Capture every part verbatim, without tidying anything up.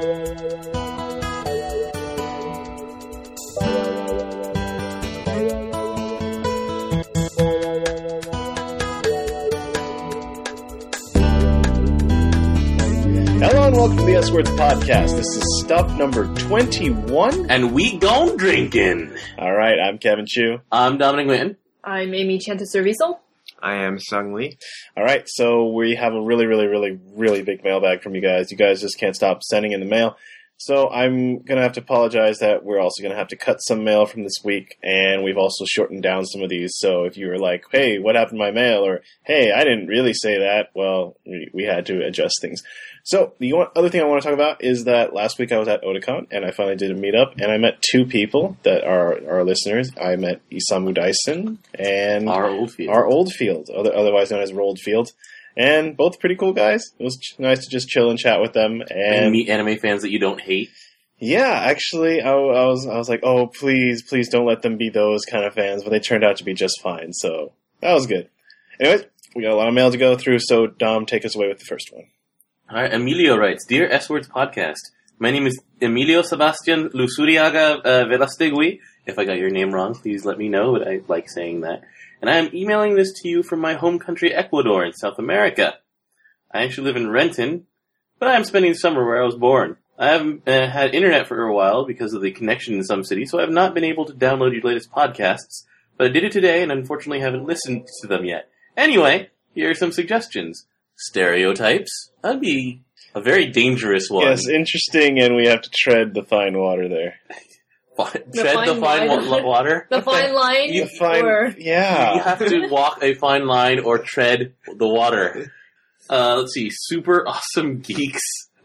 Hello and welcome to the S-Words Podcast. This is stuff number twenty-one. And we gon' drinkin'. Alright, I'm Kevin Chu. I'm Dominic Nguyen. I'm Amy Chantis-Cerviso. I am Sung Lee. Alright, so we have a really, really, really, really big mailbag from you guys. You guys just can't stop sending in the mail. So I'm going to have to apologize that we're also going to have to cut some mail from this week, and we've also shortened down some of these. So if you were like, hey, what happened to my mail? Or, hey, I didn't really say that. Well, we, we had to adjust things. So the other thing I want to talk about is that last week I was at Otakon, and I finally did a meetup, and I met two people that are our listeners. I met Isamu Dyson and Our Oldfield. Our Oldfield, other, otherwise known as Roldfield. And both pretty cool guys. It was ch- nice to just chill and chat with them. And, and meet anime fans that you don't hate. Yeah, actually, I, I was I was like, oh, please, please don't let them be those kind of fans. But they turned out to be just fine, so that was good. Anyways, we got a lot of mail to go through, so Dom, take us away with the first one. All right, Emilio writes, Dear S-Words Podcast, my name is Emilio Sebastian Lusuriaga uh, Velastegui. If I got your name wrong, please let me know, but I like saying that. And I am emailing this to you from my home country, Ecuador, in South America. I actually live in Renton, but I am spending the summer where I was born. I haven't uh, had internet for a while because of the connection in some cities, so I have not been able to download your latest podcasts, but I did it today and unfortunately haven't listened to them yet. Anyway, here are some suggestions. Stereotypes. That'd be a very dangerous one. Yes, interesting, and we have to tread the fine water there. Tread The the fine fine line. wa- water? The fine line? You Fine, or... yeah. You have to walk a fine line or tread the water. Uh, let's see. Super awesome geeks.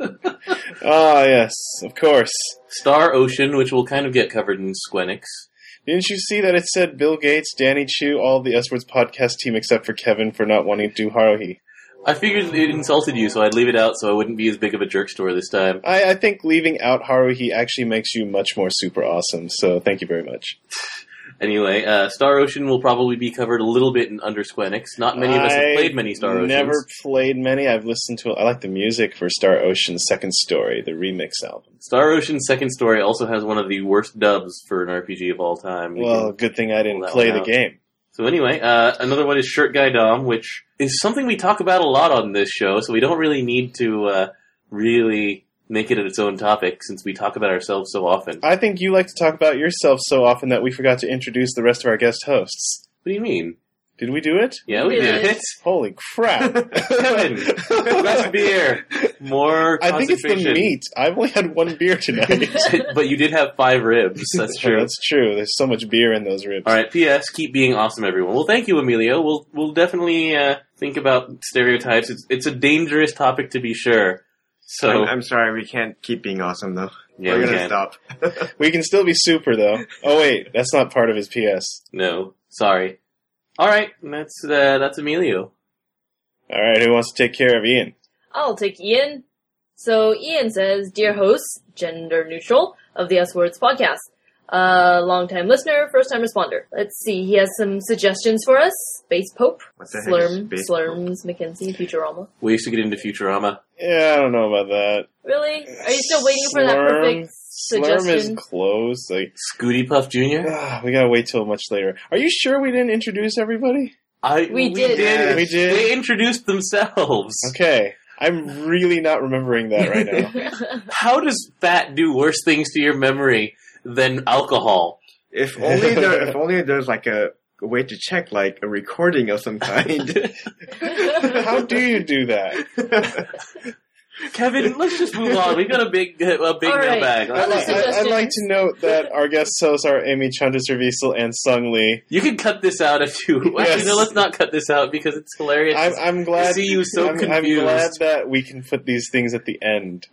Ah, yes, of course. Star Ocean, which will kind of get covered in Squenix. Didn't you see that it said Bill Gates, Danny Chu, all the S-Words podcast team except for Kevin for not wanting to do Haruhi? I figured it insulted you, so I'd leave it out so I wouldn't be as big of a jerk store this time. I, I think leaving out Haruhi actually makes you much more super awesome, so thank you very much. Anyway, uh, Star Ocean will probably be covered a little bit in Under Squenix. Not many of us have I played many Star Oceans. never played many. I've listened to I like the music for Star Ocean's Second Story, the remix album. Star Ocean's Second Story also has one of the worst dubs for an R P G of all time. We Well, can- good thing I didn't pull that play one the out. game. So anyway, uh, another one is Shirt Guy Dom, which is something we talk about a lot on this show, so we don't really need to uh, really make it its own topic since we talk about ourselves so often. I think you like to talk about yourself so often that we forgot to introduce the rest of our guest hosts. What do you mean? Did we do it? Yeah, we Yeah. did it. Holy crap. Kevin, less beer, more I think it's the concentration. meat. I've only had one beer tonight. But you did have five ribs. That's Oh, true. that's true. There's so much beer in those ribs. All right. P S. Keep being awesome, everyone. Well, thank you, Emilio. We'll we'll definitely uh, think about stereotypes. It's it's a dangerous topic to be sure. So I'm, I'm sorry, we can't keep being awesome, though. yeah, We're we gonna can. stop. We can still be super, though. Oh, wait. That's not part of his P S. No, sorry. All right, that's uh, that's Emilio. All right. Who wants to take care of Ian? I'll take Ian. So Ian says, Dear hosts, gender neutral, of the S-Words podcast. Uh, long-time listener, first-time responder. Let's see, he has some suggestions for us. Space Pope, What the heck is Slurm, Space Slurms, Mackenzie, Futurama. We used to get into Futurama. Yeah, I don't know about that. Really? Are you still waiting for that Slurm- perfect Slurm is suggestion? close. Like, Scooty Puff Junior ah, we gotta wait till much later. Are you sure we didn't introduce everybody? I We did. did. We did. They introduced themselves. Okay. I'm really not remembering that right now. How does fat do worse things to your memory than alcohol? If only there, if only there's like a, a way to check, like a recording of some kind. How do you do that? Kevin, let's just move on. We got a big, a big All right. mailbag. Other I, suggestions? I'd like to note that our guest hosts are Amy Chantis-Cerviso and Sung Lee. You can cut this out if you. Actually, Yes. no, let's not cut this out because it's hilarious. I'm, I'm glad. I see you so I'm, I'm confused. glad that we can put these things at the end.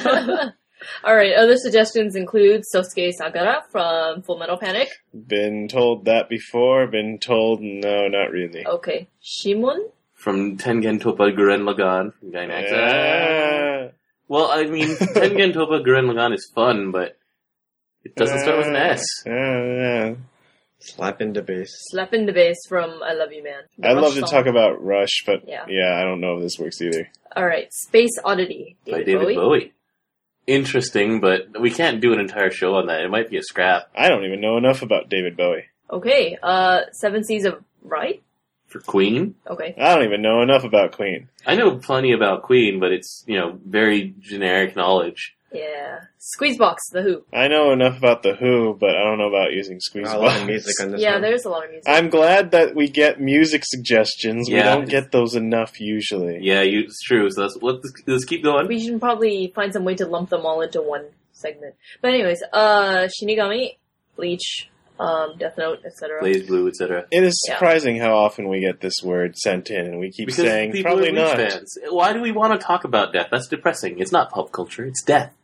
Alright, other suggestions include Sosuke Sagara from Full Metal Panic. Been told that before. Been told no, not really. Okay. Shimon? From Tengen Toppa Gurren Lagann from Gainax. Yeah. Well, I mean, Tengen Toppa Gurren Lagann is fun, but it doesn't start with an S. Yeah, yeah. Slap in the bass. Slap in the bass from I Love You Man. The I'd Rush love to song. talk about Rush, but Yeah. yeah. I don't know if this works either. Alright, Space Oddity. By David Bowie. interesting, but we can't do an entire show on that. It might be a scrap I don't even know enough about David Bowie. Okay, uh, Seven Seas of Right? for Queen. Okay. I don't even know enough about Queen. I know plenty about Queen, but it's, you know, very generic knowledge. Yeah. Squeezebox, The Who. I know enough about The Who, but I don't know about using A lot of Squeezebox. music on this Yeah, one. there's a lot of music. I'm glad that we get music suggestions. We Yeah. don't get those enough usually. Yeah, you, it's true. So let's, let's, let's keep going. We should probably find some way to lump them all into one segment. But anyways, uh, Shinigami, Bleach, um, Death Note, et cetera. Blaze Blue, et cetera. It is Yeah. surprising how often we get this word sent in, and we keep Because saying people probably are Bleach not. fans. Why do we want to talk about death? That's depressing. It's not pop culture. It's death.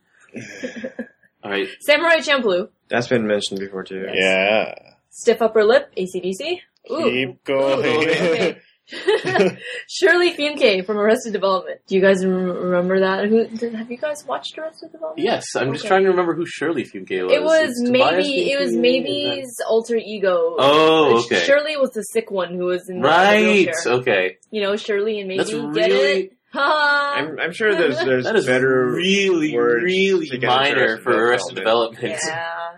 All right. Samurai Champloo, That's been mentioned before too. Yes. Yeah. Stiff Upper Lip, A C D C. Ooh. Keep going. Okay. Shirley Fiumke from Arrested Development. Do you guys rem- remember that? Who did, have you guys watched Arrested Development? Yes, I'm just Okay. trying to remember who Shirley Fiumke was. It was Is Tobias maybe it was Fiumke? maybe's alter ego. Oh, okay. Shirley was the sick one who was in the Right. wheelchair. Okay. You know, Shirley and maybe That's get really- it. Ha! I'm, I'm sure there's there's That is better really, words really to get minor Arrested for Arrested Development. Yeah.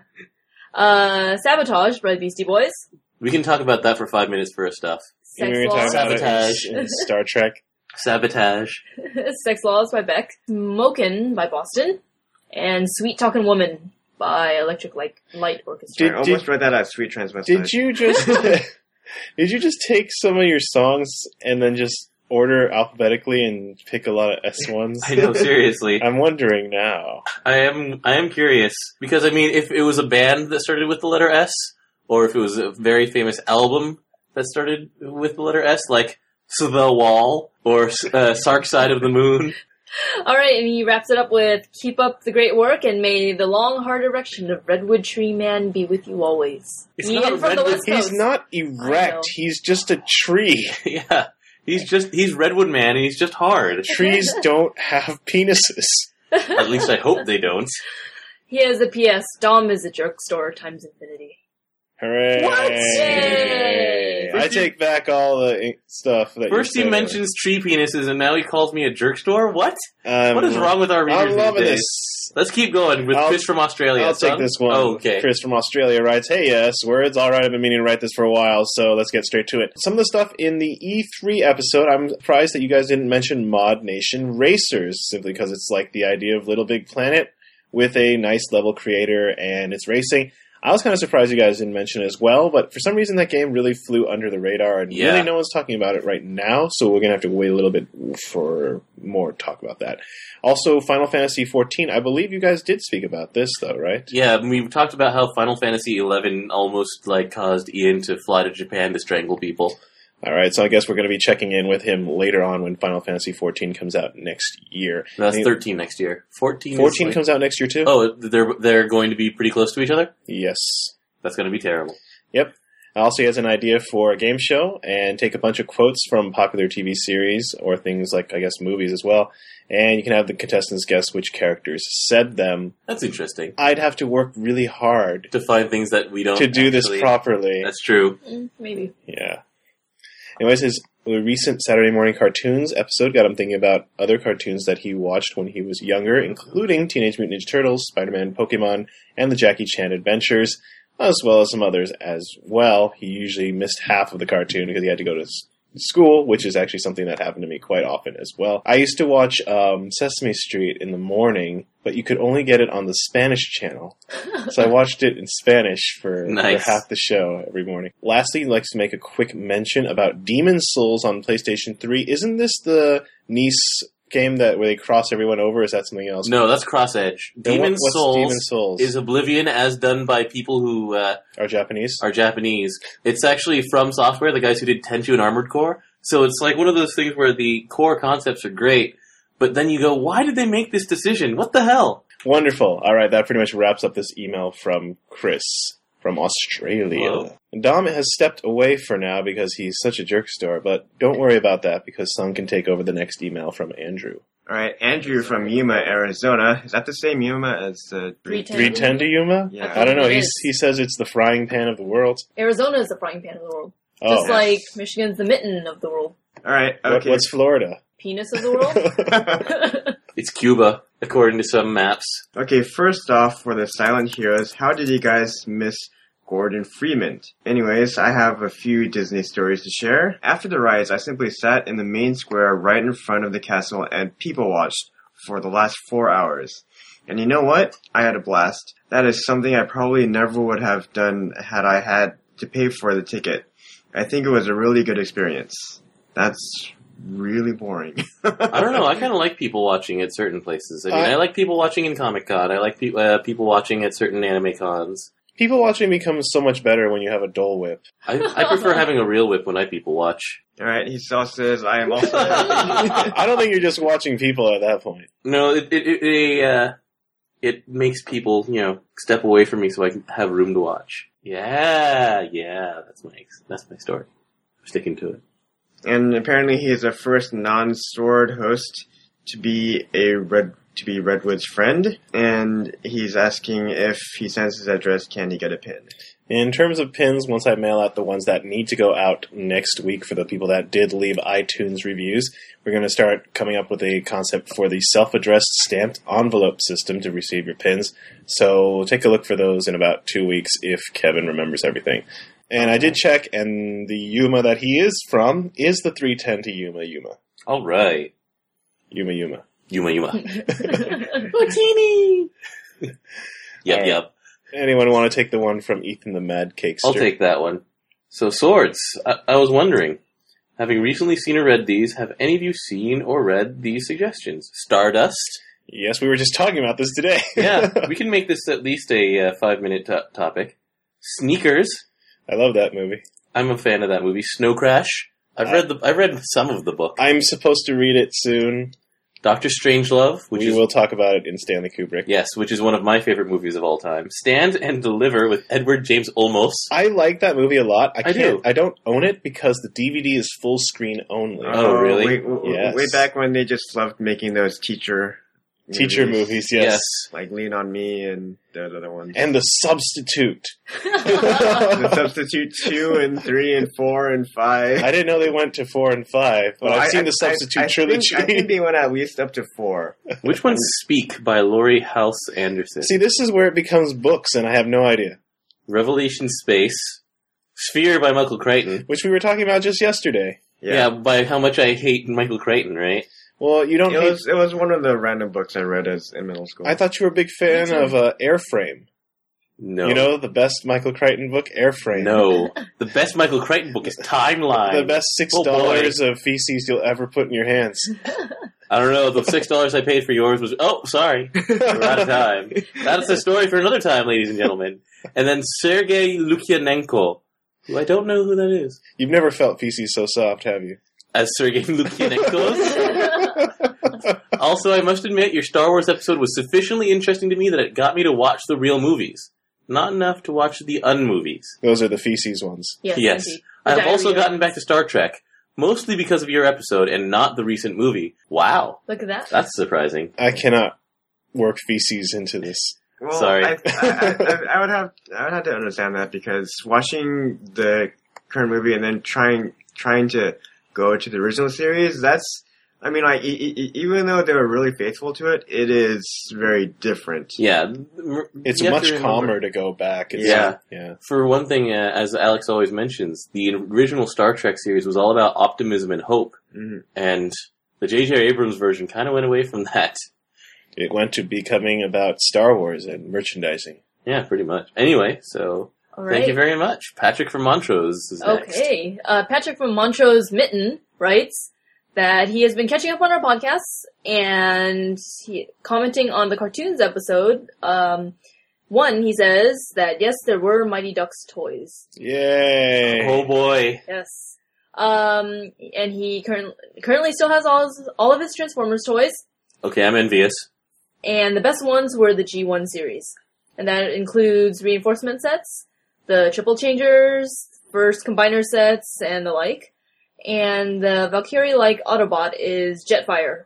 Uh, Sabotage by the Beastie Boys. We can talk about that for five minutes for a stuff. We Sex were talking Laws. about it Sabotage. in, in Star Trek. Sabotage. Sex Laws by Beck. Smokin' by Boston. And Sweet Talkin' Woman by Electric Light, Light Orchestra. I Did- almost read that as Sweet Transvestite. Did you just did you just take some of your songs and then just order alphabetically and pick a lot of S ones? I know, seriously. I'm wondering now. I am I am curious. Because, I mean, if it was a band that started with the letter S, or if it was a very famous album that started with the letter S, like The Wall, or uh, Sark Side of the Moon. Alright, and he wraps it up with Keep up the great work and may the long hard erection of Redwood Tree Man be with you always. It's Ian not from the Redwood- West Coast. He's not I know. erect. He's just a tree. Yeah. He's just, he's Redwood Man, and he's just hard. Trees don't have penises. At least I hope they don't. He has a P S. Dom is a jerk store times infinity. Hooray! What? Yay! I take back all the ink stuff that First you he said. mentions tree penises, and now he calls me a jerk store? What? Um, What is wrong with our readers I'm these loving days? this. Let's keep going with I'll- Chris from Australia. I'll take son. this one. Oh, okay. Chris from Australia writes, "Hey, yes, words. All right, I've been meaning to write this for a while, so let's get straight to it. Some of the stuff in the E three episode, I'm surprised that you guys didn't mention Mod Nation Racers, simply because it's like the idea of Little Big Planet with a nice level creator and it's racing. I was kind of surprised you guys didn't mention it as well, but for some reason that game really flew under the radar, and Yeah. really no one's talking about it right now, so we're going to have to wait a little bit for more talk about that. Also, Final Fantasy fourteen, I believe you guys did speak about this, though, right? Yeah, we've talked about how Final Fantasy eleven almost like caused Ian to fly to Japan to strangle people. All right, so I guess we're going to be checking in with him later on when Final Fantasy fourteen comes out next year. That's I mean, thirteen next year. fourteen. fourteen is like, comes out next year, too? Oh, they're they're going to be pretty close to each other. Yes. That's going to be terrible. Yep. Also, he has an idea for a game show and take a bunch of quotes from popular T V series or things like, I guess, movies as well. And you can have the contestants guess which characters said them. That's interesting I'd have to work really hard to find things that we don't to do this actually- properly. That's true. Mm, maybe. Yeah. Anyways, his recent Saturday Morning Cartoons episode got him thinking about other cartoons that he watched when he was younger, including Teenage Mutant Ninja Turtles, Spider-Man, Pokemon, and the Jackie Chan Adventures, as well as some others as well. He usually missed half of the cartoon because he had to go to s- school, which is actually something that happened to me quite often as well. I used to watch um, Sesame Street in the morning, but you could only get it on the Spanish channel. So I watched it in Spanish for, Nice. for half the show every morning. Lastly, he likes to make a quick mention about Demon Souls on PlayStation three. Isn't this the Nice game that where they cross everyone over? Or is that something else? No, that's Cross Edge. Then Demon what- what's Souls Demon Souls? is Oblivion as done by people who uh, Are Japanese? are Japanese. It's actually from Software, the guys who did Tenchu and Armored Core. So it's like one of those things where the core concepts are great, but then you go, why did they make this decision? What the hell? Wonderful. All right, that pretty much wraps up this email from Chris from Australia. Hello. Dom has stepped away for now because he's such a jerkstore, but don't worry about that because Sung can take over the next email from Andrew. All right, Andrew from Yuma, Arizona. Is that the same Yuma as the three ten? three ten to Yuma? Yeah. I don't know. It He's, is. he says it's the frying pan of the world. Arizona is the frying pan of the world. Oh, Just like Michigan's the mitten of the world. All right, What- okay. what's Florida? Penis of the world? It's Cuba. according to some maps. Okay, first off, for the silent heroes, how did you guys miss Gordon Freeman? Anyways, I have a few Disney stories to share. After the riots, I simply sat in the main square right in front of the castle and people watched for the last four hours. And you know what? I had a blast. That is something I probably never would have done had I had to pay for the ticket. I think it was a really good experience. That's really boring. I don't know. I kind of like people watching at certain places. I mean, Uh, I like people watching in Comic Con. I like pe- uh, people watching at certain anime cons. People watching becomes so much better when you have a Dole Whip. I, I prefer having a real whip when I people watch. Alright, he still says I am also happy. I don't think you're just watching people at that point. No, it it it, it, uh, it makes people, you know, step away from me so I can have room to watch. Yeah, yeah, that's my that's my story. I'm sticking to it. And apparently he is the first non-sword host to be a red to be Redwood's friend, and he's asking if he sends his address, can he get a pin? In terms of pins, once I mail out the ones that need to go out next week for the people that did leave iTunes reviews, we're going to start coming up with a concept for the self-addressed stamped envelope system to receive your pins. So take a look for those in about two weeks if Kevin remembers everything. And I did check, and the Yuma that he is from is the three ten to Yuma Yuma. All right, Yuma Yuma. Yuma Yuma. Bikini. Yep, All right. yep. Anyone want to take the one from Ethan the Mad Cakester? I'll take that one. So, swords. I, I was wondering, having recently seen or read these, have any of you seen or read these suggestions? Stardust. Yes, we were just talking about this today. Yeah, we can make this at least a uh, five-minute to- topic. Sneakers. I love that movie. I'm a fan of that movie. Snow Crash. I've Uh, read the. I've read some of the book. I'm supposed to read it soon. Doctor Strangelove, which we is will talk about it in Stanley Kubrick. yes, which is one of my favorite movies of all time. Stand and Deliver with Edward James Olmos. I like that movie a lot. I, I can't, do. I don't own it because the D V D is full screen only. Oh, really? Way, w- Yes. way back when they just loved making those teacher Teacher movies, yes. like Lean on Me and the other ones. And The Substitute. The Substitute two and three and four and five. I didn't know they went to four and five, but Well, I've I- seen I- The Substitute I, I trilogy. Think, I think they went at least up to four. Which one's Speak by Laurie House Anderson? See, this is where it becomes books, and I have no idea. Revelation Space. Sphere by Michael Crichton. Which we were talking about just yesterday. Yeah. by how much I hate Michael Crichton, right? Well, you don't It hate... was it was one of the random books I read as in middle school. I thought you were a big fan Me too. of uh, Airframe. No. You know, the best Michael Crichton book, Airframe. No. The best Michael Crichton book is Timeline. The best six Oh, boy. dollars of feces you'll ever put in your hands. I don't know. The six dollars I paid for yours was... Oh, sorry. We're out of time. That's a story for another time, ladies and gentlemen. And then Sergei Lukyanenko, who I don't know who that is. You've never felt feces so soft, have you? As Sergei Lukyanenko. Also, I must admit, your Star Wars episode was sufficiently interesting to me that it got me to watch the real movies. Not enough to watch the un-movies. Those are the feces ones. Yes. Yes. indeed. I have also Diarrhea. gotten back to Star Trek, mostly because of your episode and not the recent movie. Wow. Look at that. That's surprising. I cannot work feces into this. Well, Sorry. I, I, I, I would have I would have to understand that because watching the current movie and then trying trying to go to the original series, that's I mean, like e- e- even though they were really faithful to it, it is very different. Yeah. It's You have much to remember- calmer to go back. It's, Yeah. yeah. For one thing, uh, as Alex always mentions, the original Star Trek series was all about optimism and hope. Mhm. And the J J Abrams version kind of went away from that. It went to becoming about Star Wars and merchandising. Yeah, pretty much. Anyway, so All right. thank you very much. Patrick from Montrose is next. Okay. Uh, Patrick from Montrose Mitten writes that he has been catching up on our podcasts and he, commenting on the cartoons episode. Um, one, he says that yes, there were Mighty Ducks toys. Yay! Oh boy. Yes. Um, and he current, currently still has all his, all of his Transformers toys. Okay, I'm envious. And the best ones were the G one series. And that includes reinforcement sets, the triple changers, first combiner sets, and the like. And the Valkyrie-like Autobot is Jetfire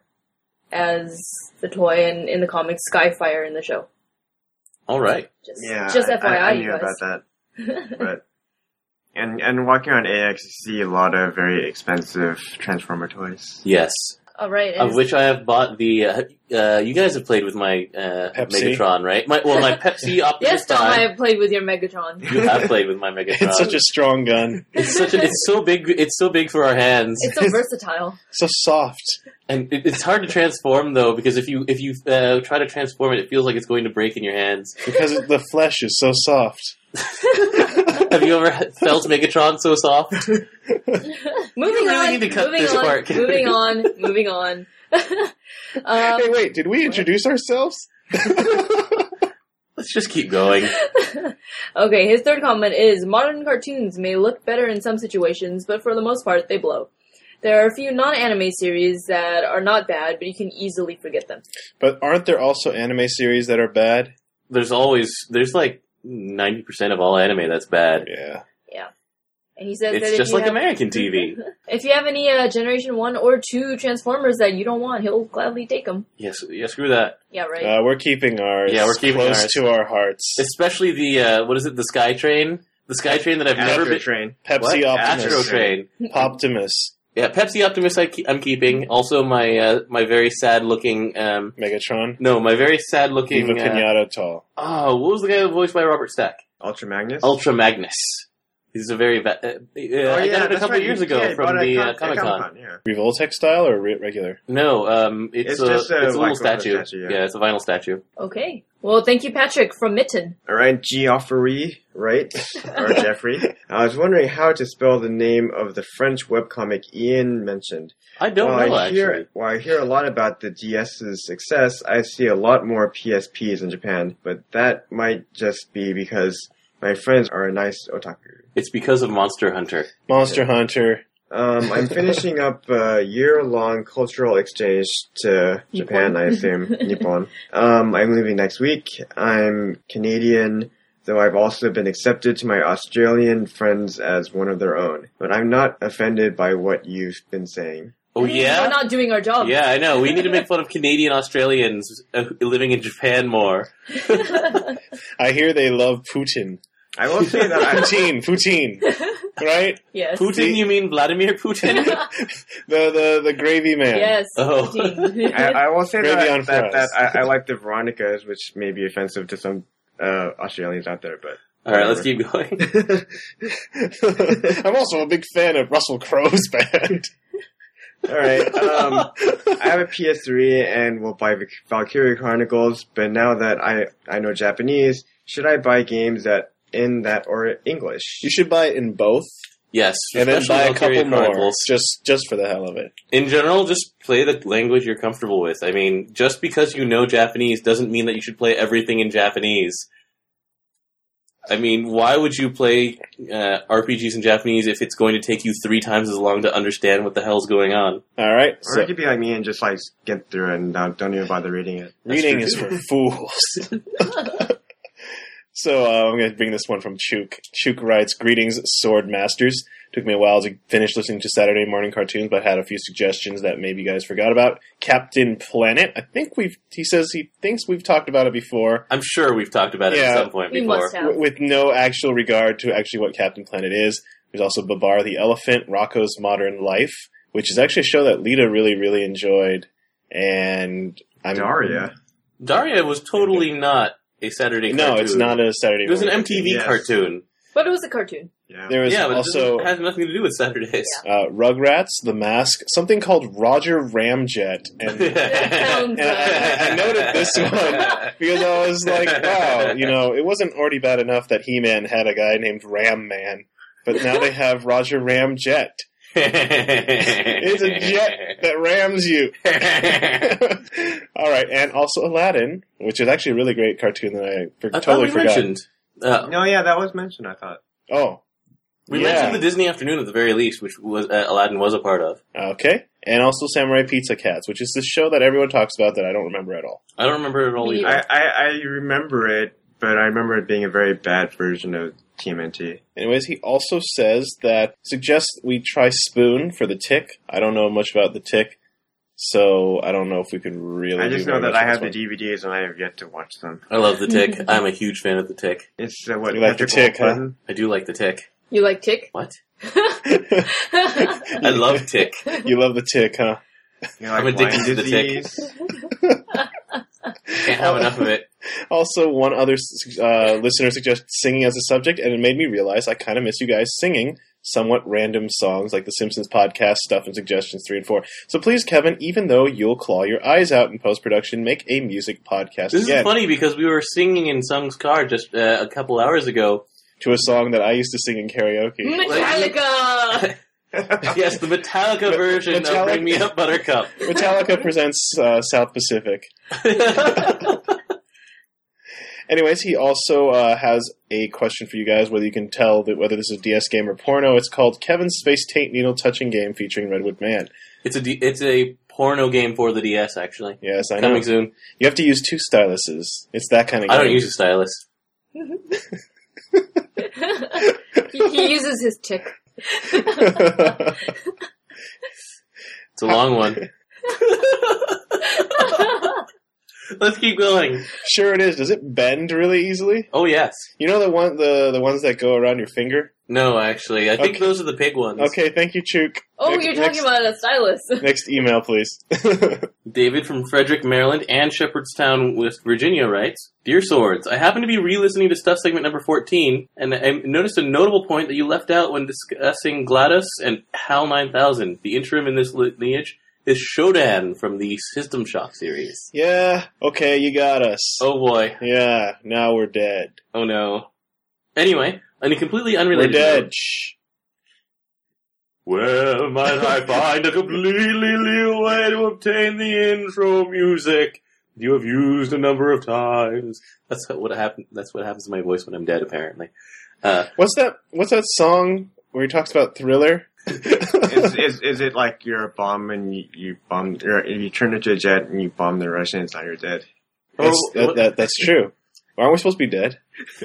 as the toy, and in the comics, Skyfire in the show. All right. Just, Yeah, just I, F Y I, I, I you knew guys. about that. But and and walking around A X, you see a lot of very expensive Transformer toys. Yes. All right. of which I have bought the. Uh, uh, you guys have played with my uh, Pepsi? Megatron, right? My, well, my Pepsi Optimus Yes, Tom, I Prime. have played with your Megatron. You have played with my Megatron. It's such a strong gun. It's such a, it's so big. It's so big for our hands, It's so versatile. So soft. and it, it's hard to transform though because if you if you uh, try to transform it, it feels like it's going to break in your hands. Because the flesh is so soft. Have you ever felt Megatron so soft? Moving really on. need to cut moving this on. part. Moving on. Moving on. um, Hey, wait, did we introduce ourselves? Let's just keep going. okay, his third comment is, modern cartoons may look better in some situations, but for the most part, they blow. There are a few non-anime series that are not bad, but you can easily forget them. But aren't there also anime series that are bad? There's always there's like ninety percent of all anime that's bad. Yeah. And he says that It's if just you like have, American T V. if you have any uh, Generation one or two Transformers that you don't want, he'll gladly take them. Yes, yeah, screw that. Yeah, right. Uh, we're keeping ours Yeah, we're keeping close ours. to our hearts. Especially the uh, what is it? The Skytrain. The Skytrain that I've never Astro been. Train. Pepsi What? Optimus. Astro Train. Optimus. Yeah, Pepsi Optimus. I keep, I'm keeping. Also, my uh, my very sad looking. Um, Megatron. no, my very sad looking. Viva Uh, Pinata Tall. oh, what was the guy voiced by Robert Stack? Ultra Magnus. Ultra Magnus. He's a very. Va- uh, uh, Oh, I yeah, got it a that's couple right. years You- ago yeah, you from bought it the at uh, Con- Comic at Con. Comic-Con, yeah. Revoltech style or re- regular? No, um, it's, It's a, just a, it's a little like, a statue. statue, yeah. it's a vinyl statue. Okay. Well, thank you, Patrick, from Mitten. Alright, Geoffrey, right? Or Jeffrey. I was wondering how to spell the name of the French webcomic Ian mentioned. I don't while know I hear, actually. While I hear a lot about the DS's success, I see a lot more P S Ps in Japan, but that might just be because my friends are a nice otaku. It's because of Monster Hunter. Monster Hunter. Um, I'm finishing up a year-long cultural exchange to Japan, I assume, Nippon. Um, I'm leaving next week. I'm Canadian, though I've also been accepted to my Australian friends as one of their own. But I'm not offended by what you've been saying. Oh We're yeah, not doing our job. yeah, I know. We need to make fun of Canadian Australians uh, living in Japan more. I hear they love Putin. I will say that I, Poutine, poutine, right? Yes. Putin? You mean Vladimir Putin? The the the gravy man. Yes. Oh. Poutine. I, I will say Gravy on that, that, fries. that I, I like the Veronicas, which may be offensive to some uh, Australians out there, but... All right, let's keep going. I'm also a big fan of Russell Crowe's band. Alright, um, I have a P S three and will buy Vic- Valkyria Chronicles, but now that I, I know Japanese, should I buy games that in that or English? You should buy it in both, Yes, and then especially buy a Valkyria couple more, Chronicles. just just for the hell of it. In general, just play the language you're comfortable with. I mean, just because you know Japanese doesn't mean that you should play everything in Japanese. I mean, why would you play uh, R P Gs in Japanese if it's going to take you three times as long to understand what the hell's going on? All right, Or so you could be like me and just like get through it and not, don't even bother reading it. reading true, is too. for fools. So uh, I'm going to bring this one from Chuk. Chuk writes, "Greetings, Sword Masters. Took me a while to finish listening to Saturday morning cartoons, but had a few suggestions that maybe you guys forgot about. Captain Planet. I think we've. He says he thinks we've talked about it before, I'm sure we've talked about it Yeah. at some point We before. must have. w- with no actual regard to actually what Captain Planet is. There's also Babar the Elephant, Rocco's Modern Life, which is actually a show that Lita really, really enjoyed. And I'm Daria. Daria was totally not a Saturday No, cartoon. it's not a Saturday. It was an morning M T V Yes. cartoon. But it was a cartoon. Yeah. There was Yeah, but also it has nothing to do with Saturdays. uh, Rugrats, The Mask, something called Roger Ramjet, and, Sounds, and I, I noted this one because I was like, wow, you know, it wasn't already bad enough that He-Man had a guy named Ram Man, but now they have Roger Ramjet. It's a jet that rams you. All right, and also Aladdin, which is actually a really great cartoon that I for, I thought totally we forgot. mentioned. Uh, No, yeah, that was mentioned, I thought. Oh, we yeah. mentioned the Disney Afternoon at the very least, which was uh, Aladdin was a part of. Okay, and also Samurai Pizza Cats, which is this show that everyone talks about that I don't remember at all. I don't remember it at all Me either. either. I, I, I remember it, but I remember it being a very bad version of T M N T. Anyways, he also says that suggests we try Spoon for the Tick. I don't know much about the Tick, so I don't know if we could really. I just do know very that much I on have the this D V Ds and I have yet to watch them. I love the Tick. I'm a huge fan of the Tick. It's uh, what You like the Patrick Tick, huh? Wilson? I do like the Tick. You like Tick? What? one. I love Tick. You love the Tick, huh? You know, like I'm addicted Lyme to the tick. disease. Can't have enough of it. Also, one other uh, listener suggested singing as a subject, and it made me realize I kind of miss you guys singing somewhat random songs like the Simpsons podcast stuff and suggestions three and four. So please, Kevin, even though you'll claw your eyes out in post-production, make a music podcast This again. is funny because we were singing in Sung's car just uh, a couple hours ago. To a song that I used to sing in karaoke. Metallica! Yes, the Metallica version Metallica- of Bring Me Up Buttercup. Metallica presents uh, South Pacific. Anyways, he also uh, has a question for you guys, whether you can tell that whether this is a D S game or porno. It's called Kevin's Space Taint Needle Touching Game featuring Redwood Man. It's a D- it's a porno game for the D S, actually. Yes, I know. Coming soon. You have to use two styluses. It's that kind of game. I don't use a stylus. he, he uses his tick. It's a long one. Let's keep going. Sure it is. Does it bend really easily? Oh, yes. You know the one the, the ones that go around your finger? No, actually. I think Okay. those are the pig ones. Okay, thank you, Chook. Oh, Next- you're next, talking about a stylus. Next email, please. David from Frederick, Maryland, and Shepherdstown, West Virginia writes, Dear Swords, I happen to be re-listening to Stuff segment number fourteen, and I noticed a notable point that you left out when discussing GLaDOS and HAL nine thousand. The interim in this lineage is Shodan from the System Shock series. Yeah, okay, you got us. Oh boy. Yeah, now we're dead. Oh no. Anyway, on a completely We're unrelated dead. note, Shh. where might I find a completely legal way to obtain the intro music you have used a number of times? That's what happened. That's what happens to my voice when I'm dead, apparently. Uh, What's that? What's that song where he talks about Thriller? is, is is it like you're a bomb and you, you bomb, or you turn into a jet and you bomb the Russians, now you're dead? That's, oh, that, what- that, that's true. Aren't we supposed to be dead?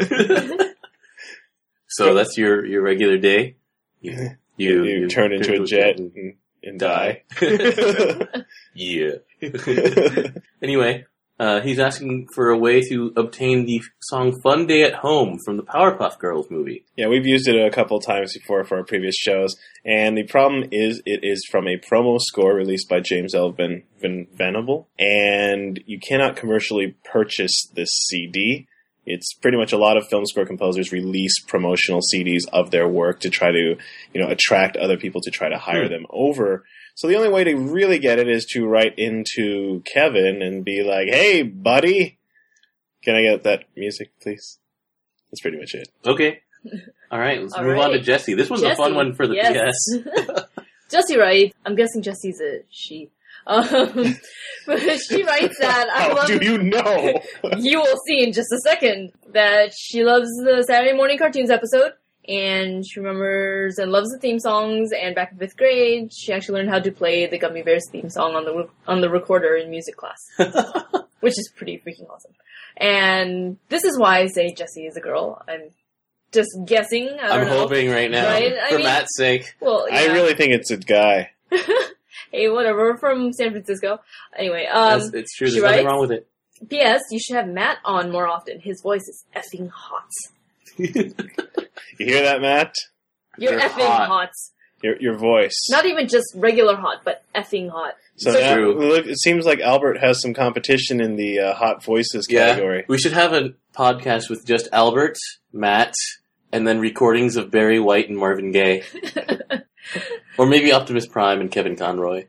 so that's your, your regular day. You You, you, turn into a jet and and, and die. yeah. Anyway, uh, he's asking for a way to obtain the song "Fun Day at Home" from the Powerpuff Girls movie. Yeah, we've used it a couple of times before for our previous shows, and the problem is it is from a promo score released by James L. Van, Van Venable, and you cannot commercially purchase this C D. It's pretty much a lot of film score composers release promotional C Ds of their work to try to, you know, attract other people to try to hire Hmm. them over. So the only way to really get it is to write into Kevin and be like, "Hey, buddy, can I get that music, please?" That's pretty much it. Okay. All right, let's All move on to right. Jesse. This was a fun Jesse, one for the yes. P S. Jesse writes, I'm guessing Jesse's a she. Um, but she writes that I How love. do you know? You will see in just a second that she loves the Saturday morning cartoons episode, and she remembers and loves the theme songs. And back in fifth grade, she actually learned how to play the Gummy Bears theme song on the on the recorder in music class, which is pretty freaking awesome. And this is why I say Jessie is a girl. I'm just guessing. I don't I'm know. hoping right now, Right? I for mean- Matt's sake. Well, I yeah. really think it's a guy. Hey, whatever. We're from San Francisco. Anyway, um, That's- it's true. she There's nothing writes- wrong with it. P S. You should have Matt on more often. His voice is effing hot. You hear that, Matt? You're You're effing hot. hot. Your your voice. Not even just regular hot, but effing hot. so so now, true. look, it seems like Albert has some competition in the uh, hot voices Yeah, category. we should have a podcast with just Albert, Matt, and then recordings of Barry White and Marvin Gaye. Or maybe Optimus Prime and Kevin Conroy.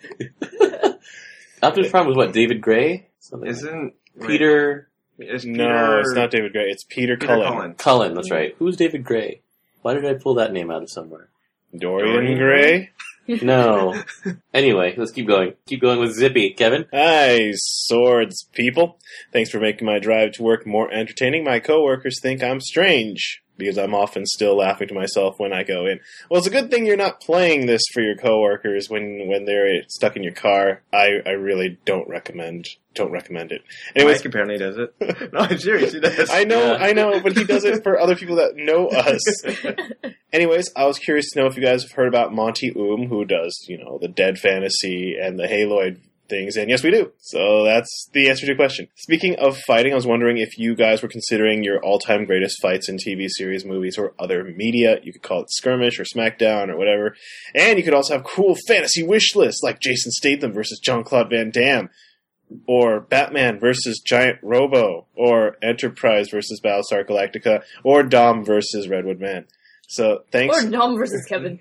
Optimus Prime was what, David Gray? Something like Isn't Peter Is No, Peter- it's not David Gray. It's Peter, Peter Cullen. Cullen. Cullen, that's right. Who's David Gray? Why did I pull that name out of somewhere? Dorian, Dorian Gray. No. Anyway, let's keep going. Keep going with Zippy. Kevin? Hi, swords people. Thanks for making my drive to work more entertaining. My coworkers think I'm strange because I'm often still laughing to myself when I go in. Well, it's a good thing you're not playing this for your coworkers when, when they're stuck in your car. I, I really don't recommend don't recommend it. Anyways, Mike apparently does it. No, I'm serious, he does. I know, Yeah. I know, but he does it for other people that know us. Anyways, I was curious to know if you guys have heard about Monty Oom, who does, you know, the Dead Fantasy and the Haloid things, and yes, we do. So that's the answer to your question. Speaking of fighting, I was wondering if you guys were considering your all-time greatest fights in T V series, movies, or other media. You could call it Skirmish or SmackDown or whatever. And you could also have cool fantasy wish lists like Jason Statham versus Jean-Claude Van Damme, or Batman versus Giant Robo, or Enterprise versus Battlestar Galactica, or Dom versus Redwood Man. So thanks. Or Dom versus Kevin.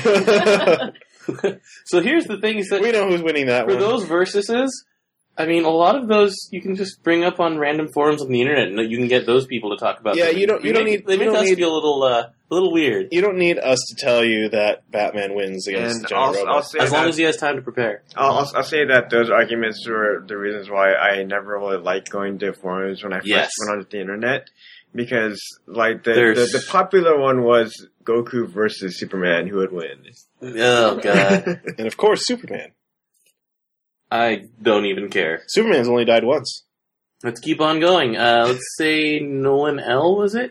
So here's the thing: is that we know who's winning that for one. those versuses, I mean, a lot of those you can just bring up on random forums on the internet, and you can get those people to talk about. Yeah, them. you don't. You they don't make, need. They you make don't us need, feel a little, uh, a little weird. You don't need us to tell you that Batman wins against And Giant I'll, Robo. I'll say As that, long as he has time to prepare. I'll, I'll, I'll say that those arguments were the reasons why I never really liked going to forums when I first Yes. went onto the internet. Because, like, the, There's- the, the popular one was Goku versus Superman, who would win. Oh god, And of course, Superman. I don't even care. Superman's only died once. Let's keep on going. Uh, let's say Nolan L. was it?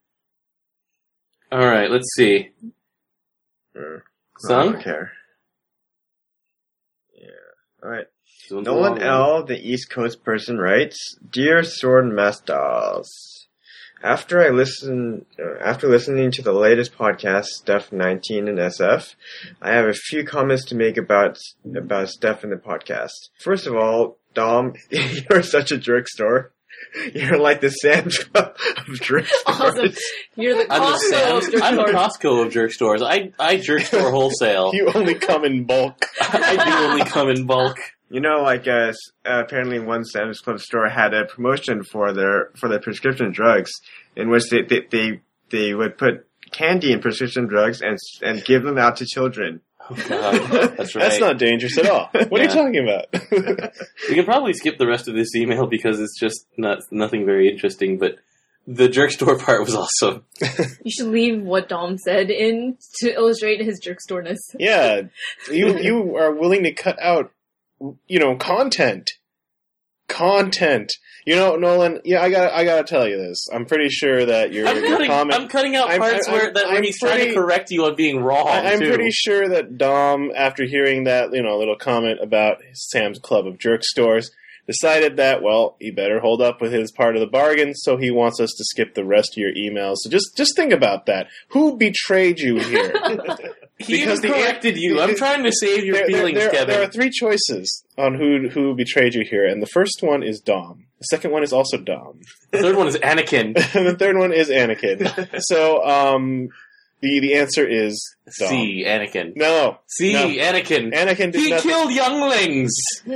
All right, let's see. I Sung? don't care. Yeah. Alright. This one's a Nolan long one. L., the East Coast person, writes, Dear Sword Masters, after I listen, uh, after listening to the latest podcast, Steph nineteen and S F, I have a few comments to make about about Steph in the podcast. First of all, Dom, you're such a jerk store. You're like the Sam's Club of jerk stores. Awesome. You're the I'm the, Costco Sam's, of jerk I'm the stores. Costco of jerk stores. I, I jerk store wholesale. You only come in bulk. I do only come in bulk. You know, like uh, s- uh, apparently one Sam's Club store had a promotion for their for their prescription drugs, in which they they they, they would put candy in prescription drugs and s- and give them out to children. Oh, God. That's right. That's not dangerous at all. What are you Yeah. talking about? We can probably skip the rest of this email because it's just not nothing very interesting, but the jerk store part was awesome. You should leave what Dom said in to illustrate his jerk storeness. Yeah, you you are willing to cut out, you know, content, content. You know, Nolan. Yeah, I got I gotta tell you this. I'm pretty sure that your, I'm your cutting, comment. I'm cutting out I'm- parts I'm- where, that, where I'm he's trying pretty- to correct you on being wrong, I, I'm too. pretty sure that Dom, after hearing that, you know, little comment about Sam's Club of Jerk Stores, decided that, well, he better hold up with his part of the bargain, so he wants us to skip the rest of your emails. So just, just think about that. Who betrayed you here? He because even the- corrected you. I'm trying to save your there, there- feelings, there- Kevin. there are three choices on who who betrayed you here, and the first one is Dom. The second one is also Dom. The third one is Anakin. and the third one is Anakin. So, um, the the answer is Dom. C, Anakin. No. C, No. Anakin. Anakin did He nothing. killed younglings.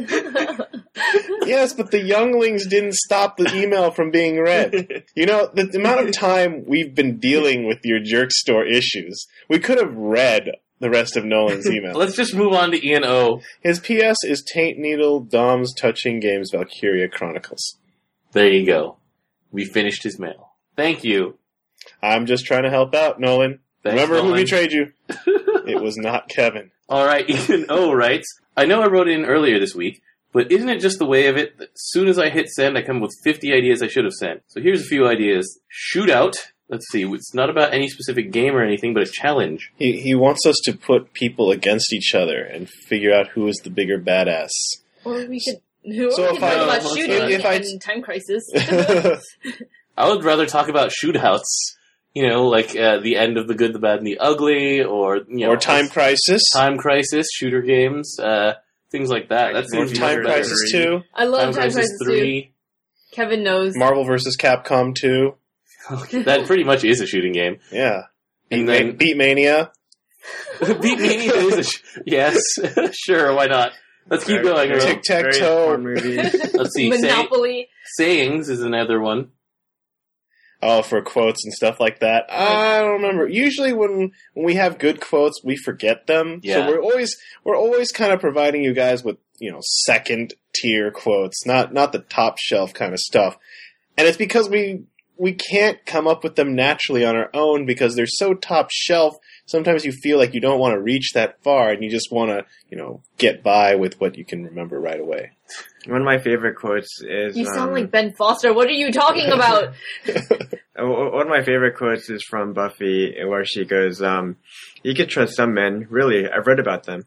Yes, but the younglings didn't stop the email from being read. You know, the, the amount of time we've been dealing with your jerk store issues, we could have read the rest of Nolan's email. Let's just move on to Ian O. His P S is Taint Needle, Dom's Touching Games, Valkyria Chronicles. There you go. We finished his mail. Thank you. I'm just trying to help out, Nolan. Thanks, Remember who Nolan. betrayed you? It was not Kevin. All right, Ian O writes, I know I wrote in earlier this week, but isn't it just the way of it that as soon as I hit send, I come with fifty ideas I should have sent? So here's a few ideas. Shootout. Let's see. It's not about any specific game or anything, but a challenge. He he wants us to put people against each other and figure out who is the bigger badass. Or we could, or So we if could I- talk about if shooting I- if I- and Time Crisis. I would rather talk about shootouts. You know, like uh, the end of the good, the bad, and the ugly, or you know, or Time Crisis. Time Crisis, shooter games, uh, things like that. That Or seems Time much better. Crisis two. I love Time Time, Crisis Crisis too. three. Kevin knows. Marvel versus Capcom two. That pretty much is a shooting game. Yeah. And Beat, then Ma- Beat Mania. Beat Mania is a sh- yes, sure, why not? Let's keep going. Very- Earl. Tic Tac very Toe. fun movies. Let's see. Say- Monopoly. sayings is another one. Oh, for quotes and stuff like that. I don't remember. Usually when, when we have good quotes, we forget them. Yeah. So we're always we're always kind of providing you guys with, you know, second tier quotes, not not the top shelf kind of stuff. And it's because we we can't come up with them naturally on our own because they're so top shelf. Sometimes you feel like you don't want to reach that far and you just want to, you know, get by with what you can remember right away. One of my favorite quotes is... You sound um, like Ben Foster. What are you talking about? Uh, One of my favorite quotes is from Buffy, where she goes, um, "You could trust some men. Really, I've read about them."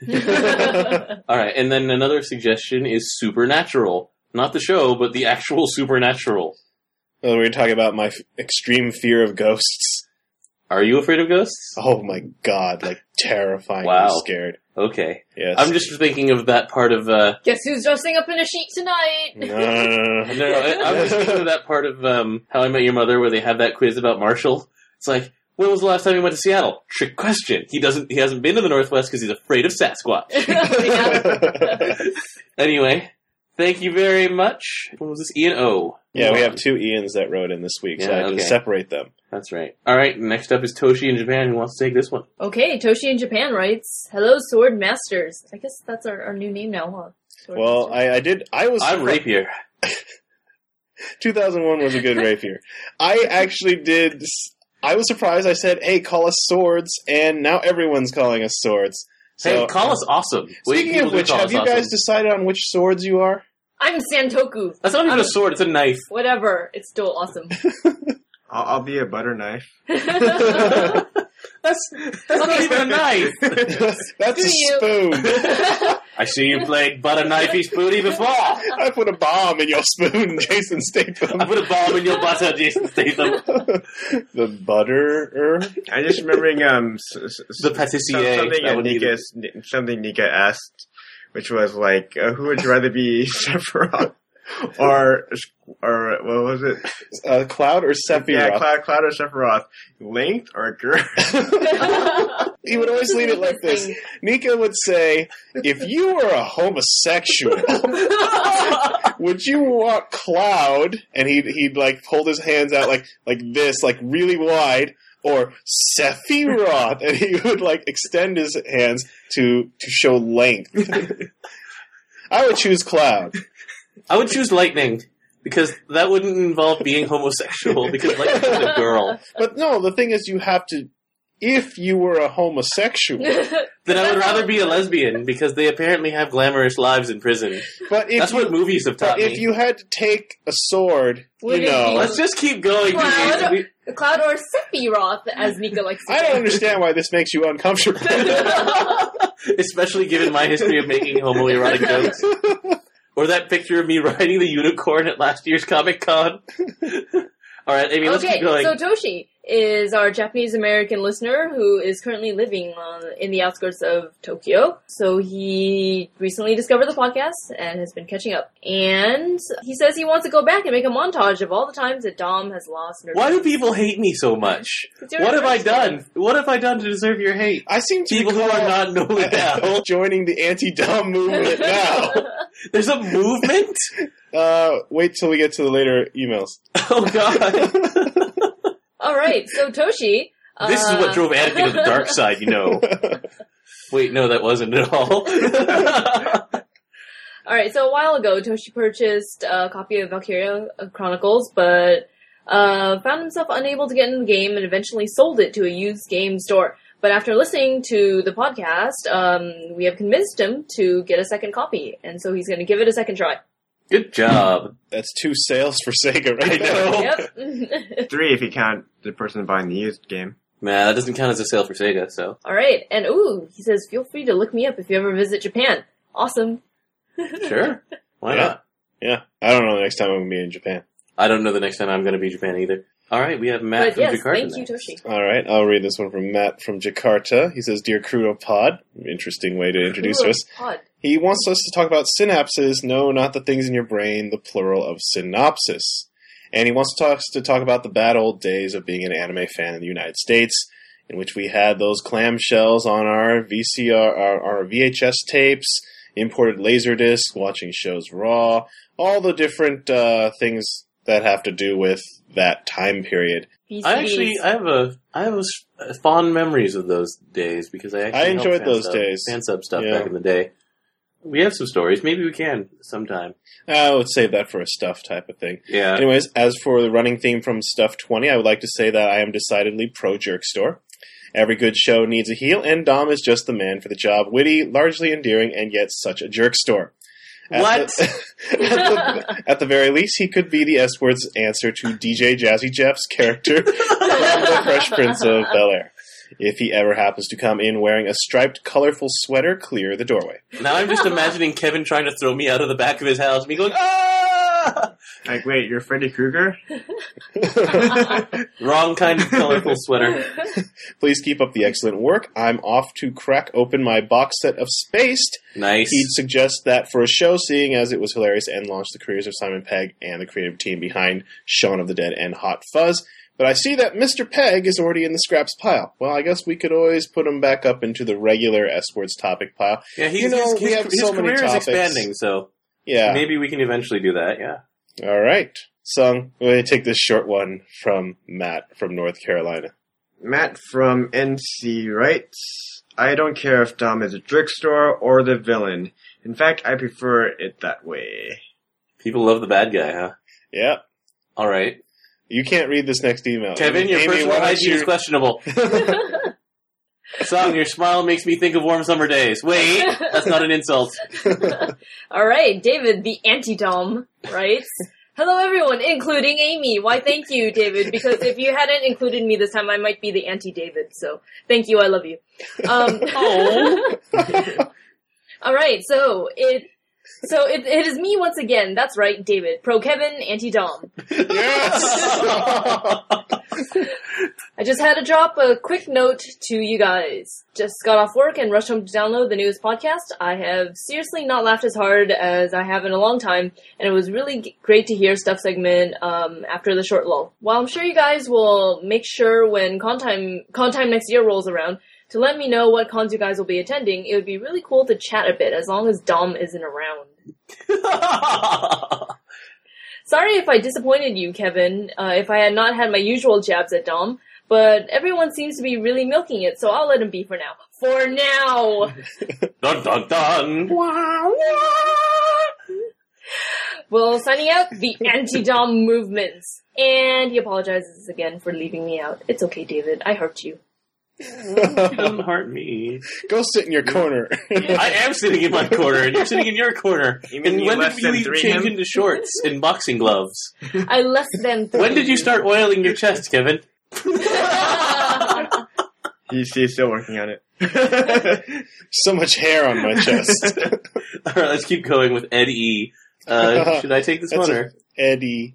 All right, and then another suggestion is Supernatural. Not the show, but the actual Supernatural. Well, we were talking about my f- extreme fear of ghosts. Are you afraid of ghosts? Oh my god, like terrifyingly Wow. scared. Okay. Yes. I'm just thinking of that part of... Uh, Guess who's dressing up in a sheet tonight? No, no, no, no, no, no, I, I was thinking of that part of um, How I Met Your Mother where they have that quiz about Marshall. It's like, when was the last time you went to Seattle? Trick question. He doesn't. He hasn't been to the Northwest because he's afraid of Sasquatch. Yeah. Anyway, thank you very much. What was this? Ian O. Yeah, we have two Ians that wrote in this week, so Yeah, I had okay. to separate them. That's right. All right, next up is Toshi in Japan. Who wants to take this one? Okay, Toshi in Japan writes, "Hello, Sword Masters." I guess that's our, our new name now, huh? Sword Well, Masters. I, I did. I was. I'm Rapier. two thousand one was a good rapier. I actually did. I was surprised. I said, "Hey, call us swords," and now everyone's calling us swords. Hey, So, call us awesome. What do Speaking people of do which, call have us you awesome? guys decided on which swords you are? I'm Santoku. That's not even a sword. It's a knife. Whatever. It's still awesome. I'll, I'll be a butter knife. That's that's not even a knife. That's Do a you? spoon. I see you played butter knifey spoony before. I put a bomb in your spoon, Jason Statham. I put a bomb in your butter, Jason Statham. The butter. I'm just remembering um s- s- The s- pâtissier. something That would be Nika something Nika asked, which was like, uh, who would you rather be, Sephiroth or or what was it? Uh, Cloud or Sephiroth? Yeah, Cloud, Cloud or Sephiroth, length or girth? He would always lead it like this. Nika would say, if you were a homosexual, would you want Cloud? And he'd, he'd like hold his hands out like, like this, like really wide, or Sephiroth. And he would like extend his hands to, to show length. I would choose Cloud. I would choose lightning because that wouldn't involve being homosexual because lightning is a girl. But no, the thing is you have to, if you were a homosexual, Then I would rather be a lesbian because they apparently have glamorous lives in prison. but if That's you, what movies have taught but if me. you had to take a sword, Would you it know. be- Let's just keep going. Cloud, We- Cloud or Sephiroth, as Nika likes to I say. don't understand why this makes you uncomfortable. Especially given my history of making homoerotic jokes. Or that picture of me riding the unicorn at last year's Comic Con. Alright, Amy, let's Okay, keep going. so Toshi is our Japanese-American listener who is currently living uh, in the outskirts of Tokyo. So he recently discovered the podcast and has been catching up. And he says he wants to go back and make a montage of all the times that Dom has lost Nerf. Why do people hate me so much? It's your What have I birthday. done? What have I done to deserve your hate? I seem to People who recall are not Noel. joining the anti-Dom movement now. There's a movement? Uh, wait till we get to the later emails. Oh god. Alright, so Toshi... Uh, This is what drove Anakin to the dark side, you know. Wait, no, that wasn't at all. Alright, so a while ago, Toshi purchased a copy of Valkyria Chronicles, but uh, found himself unable to get into the game and eventually sold it to a used game store. But after listening to the podcast, um, we have convinced him to get a second copy, and so he's going to give it a second try. Good job. That's two sales for Sega right I know. Yep. Three if you count the person buying the used game. Nah, that doesn't count as a sale for Sega, so. Alright, and ooh, he says, feel free to look me up if you ever visit Japan. Awesome. Sure. Why Yeah. not? Yeah, I don't know the next time I'm going to be in Japan. I don't know the next time I'm going to be in Japan either. Alright, we have Matt But from yes, Jakarta. thank you, next. Toshi. All right, I'll read this one from Matt from Jakarta. He says, Dear Crudo Pod, interesting way to introduce Ooh, us. Pod. He wants us to talk about synapses. No, not the things in your brain, the plural of synopsis. And he wants to talk, to talk about the bad old days of being an anime fan in the United States, in which we had those clamshells on our V C R, our, our V H S tapes, imported Laserdisc, watching shows raw, all the different uh, things that have to do with that time period. V C Ds. I actually, I have a, I have a s- fond memories of those days because I actually I helped enjoyed fan those sub, days. fan sub stuff Yeah. back in the day. We have some stories. Maybe we can sometime. I would save that for a stuff type of thing. Yeah. Anyways, as for the running theme from Stuff twenty, I would like to say that I am decidedly pro Jerk Store. Every good show needs a heel, and Dom is just the man for the job. Witty, largely endearing, and yet such a jerk store. At What? The, at, the, at the very least, he could be the S-word's answer to D J Jazzy Jeff's character from The Fresh Prince of Bel-Air. If he ever happens to come in wearing a striped, colorful sweater, clear the doorway. Now I'm just imagining Kevin trying to throw me out of the back of his house, me going, ah! Like, wait, you're Freddy Krueger? Wrong kind of colorful sweater. Please keep up the excellent work. I'm off to crack open my box set of Spaced. Nice. He'd suggest that for a show, seeing as it was hilarious and launched the careers of Simon Pegg and the creative team behind Shaun of the Dead and Hot Fuzz. But I see that Mister Pegg is already in the scraps pile. Well, I guess we could always put him back up into the regular S-Words topic pile. Yeah, he's, you know, his, we his, have his so many career is topics. expanding, so Yeah. maybe we can eventually do that, yeah. All right. Sung, we're going to take this short one from Matt from North Carolina. Matt from N C writes, I don't care if Dom is a trickster or the villain. In fact, I prefer it that way. People love the bad guy, huh? Yeah. All right. You can't read this next email. Kevin, your Amy, personal why don't hygiene you- is questionable. Song, your smile makes me think of warm summer days. Wait, that's not an insult. All right, David, the anti-Dom, writes, hello everyone, including Amy. Why, thank you, David, because if you hadn't included me this time, I might be the anti-David, so thank you, I love you. Um, all right, so it... So it, it is me once again. That's right, David. Pro Kevin, anti-Dom. Yes! I just had to drop a quick note to you guys. Just got off work and rushed home to download the newest podcast. I have seriously not laughed as hard as I have in a long time, and it was really g- great to hear Stuff segment um, after the short lull. While I'm sure you guys will make sure when con time, con time next year rolls around to let me know what cons you guys will be attending, it would be really cool to chat a bit as long as Dom isn't around. Sorry if I disappointed you, Kevin, uh, if I had not had my usual jabs at Dom, but everyone seems to be really milking it, so I'll let him be for now. For now! Dun dun dun! Well, signing out, the anti-Dom movements. And he apologizes again for leaving me out. It's okay, David. I hurt you. Don't hurt me. Go sit in your corner. I am sitting in my corner, and you're sitting in your corner. You mean And you when less did you than even three change him? into shorts and boxing gloves? I less than three. When did you start oiling your chest, Kevin? He's, he's still working on it. So much hair on my chest. All right, let's keep going with Ed E. Uh, should I take this That's one, a- or Get Eddie.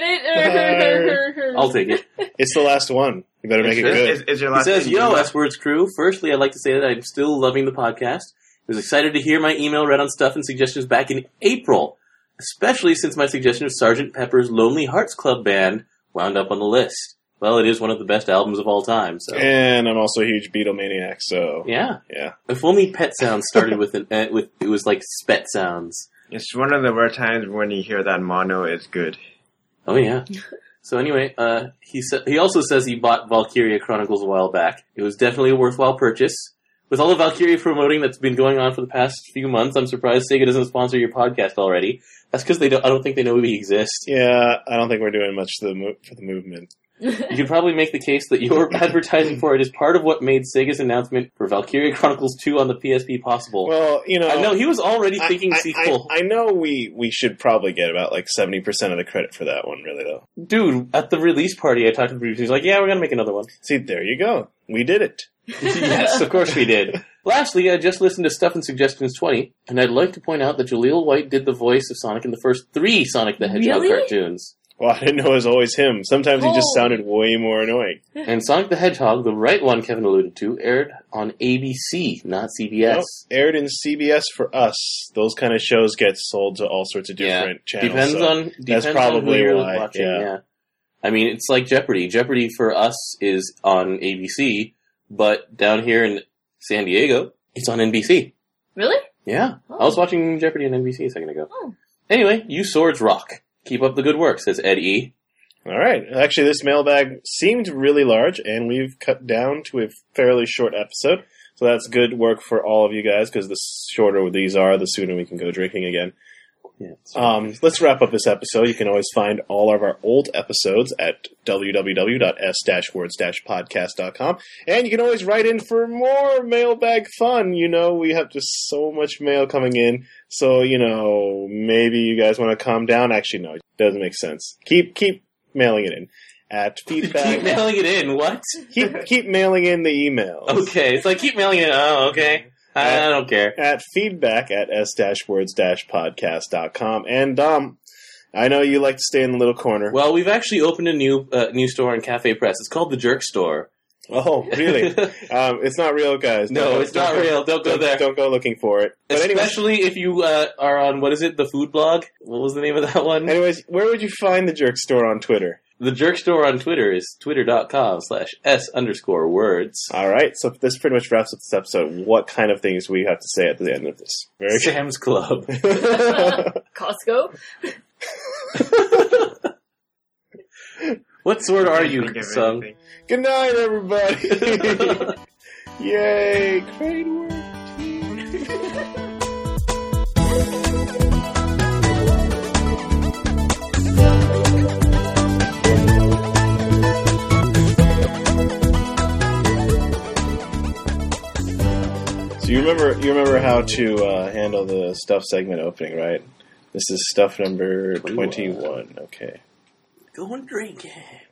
it? I'll take it. It's the last one. You better make it Sure. good. Is, is your He last says, name yo, Yuma? S-Words crew. Firstly, I'd like to say that I'm still loving the podcast. I was excited to hear my email read on Stuff and Suggestions back in April, especially since my suggestion of Sergeant Pepper's Lonely Hearts Club Band wound up on the list. Well, it is one of the best albums of all time, so... And I'm also a huge Beatlemaniac, so... Yeah. Yeah. If only Pet Sounds started with an... Uh, with it was like Spet Sounds. It's one of the rare times when you hear that mono is good. Oh, yeah. So anyway, uh, he sa- he also says he bought Valkyria Chronicles a while back. It was definitely a worthwhile purchase. With all the Valkyria promoting that's been going on for the past few months, I'm surprised Sega doesn't sponsor your podcast already. That's because they don't, I don't think they know we exist. Yeah, I don't think we're doing much for the, mo- for the movement. You could probably make the case that your advertising for it is part of what made Sega's announcement for Valkyria Chronicles two on the P S P possible. Well, you know... I know, he was already I- thinking I, sequel. I, I know we, we should probably get about like seventy percent of the credit for that one, really, though. Dude, at the release party, I talked to the producer. He's like, yeah, we're going to make another one. See, there you go. We did it. Yes, of course we did. Lastly, I just listened to Stuff and Suggestions twenty, and I'd like to point out that Jaleel White did the voice of Sonic in the first three Sonic the Hedgehog Really? cartoons. Well, I didn't know it was always him. Sometimes he just Oh. sounded way more annoying. And Sonic the Hedgehog, the right one Kevin alluded to, aired on A B C, not C B S. Nope, aired in C B S for us. Those kind of shows get sold to all sorts of different channels. Depends so on depends on probably who you're why, watching. yeah. Yeah. I mean, it's like Jeopardy. Jeopardy for us is on A B C, but down here in San Diego, it's on N B C. Really? Yeah, Oh. I was watching Jeopardy on N B C a second ago. Oh. Anyway, you swords rock. Keep up the good work, says Ed E. All right. Actually, this mailbag seemed really large, and we've cut down to a fairly short episode. So that's good work for all of you guys, because the shorter these are, the sooner we can go drinking again. Yeah, Um, let's wrap up this episode. You can always find all of our old episodes at w w w dot s dash words dash podcast dot com. And you can always write in for more mailbag fun. You know, we have just so much mail coming in. So, you know, maybe you guys want to calm down. Actually, no, it doesn't make sense. Keep, keep mailing it in. at Keep feedback. mailing it in. What? keep keep mailing in the emails. Okay, it's like keep mailing it. Oh, okay. I, I don't care. At feedback at s words podcast dot com. And Dom, I know you like to stay in the little corner. Well, we've actually opened a new uh, new store in Cafe Press. It's called the Jerk Store. Oh, really? um, it's not real, guys. No, Don't- it's not don't- real. Don't go don't- there. Don't go looking for it. But anyways, Especially if you uh, are on, what is it, the food blog? What was the name of that one? anyways, where would you find the Jerk Store on Twitter? The Jerk Store on Twitter is twitter.com slash s underscore words. All right, so this pretty much wraps up this episode. What kind of things we have to say at the end of this? Very Sam's Club. Costco. What sword are you, Think of Sung? anything. Good night, everybody. Yay, great work, team. So you remember you remember how to uh, handle the stuff segment opening, right? This is stuff number twenty-one. Okay. Go and drink it.